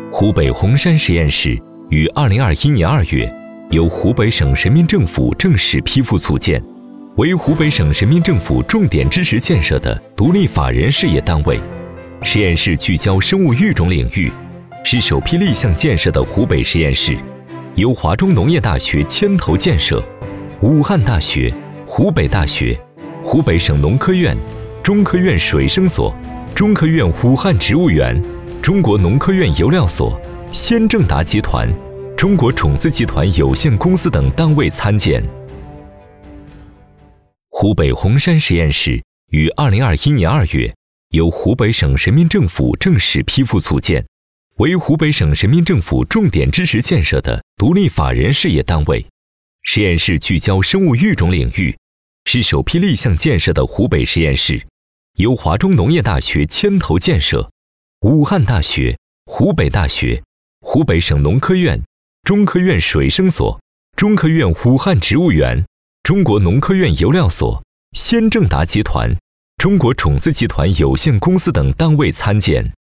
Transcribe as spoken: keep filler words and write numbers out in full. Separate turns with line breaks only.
湖北红山实验室于二零二一年二月由湖北省人民政府正式批复组建，为湖北省人民政府重点支持建设的独立法人事业单位。实验室聚焦生物育种领域，是首批立项建设的湖北实验室，由华中农业大学牵头建设，武汉大学、湖北大学、湖北省农科院、中科院水生所、中科院武汉植物园、中国农科院油料所、先正达集团、中国种子集团有限公司等单位参建。湖北红山实验室于二零二一年二月由湖北省人民政府正式批复组建，为湖北省人民政府重点支持建设的独立法人事业单位。实验室聚焦生物育种领域，是首批立项建设的湖北实验室，由华中农业大学牵头建设，武汉大学、湖北大学、湖北省农科院、中科院水生所、中科院武汉植物园、中国农科院油料所、先正达集团、中国种子集团有限公司等单位参建。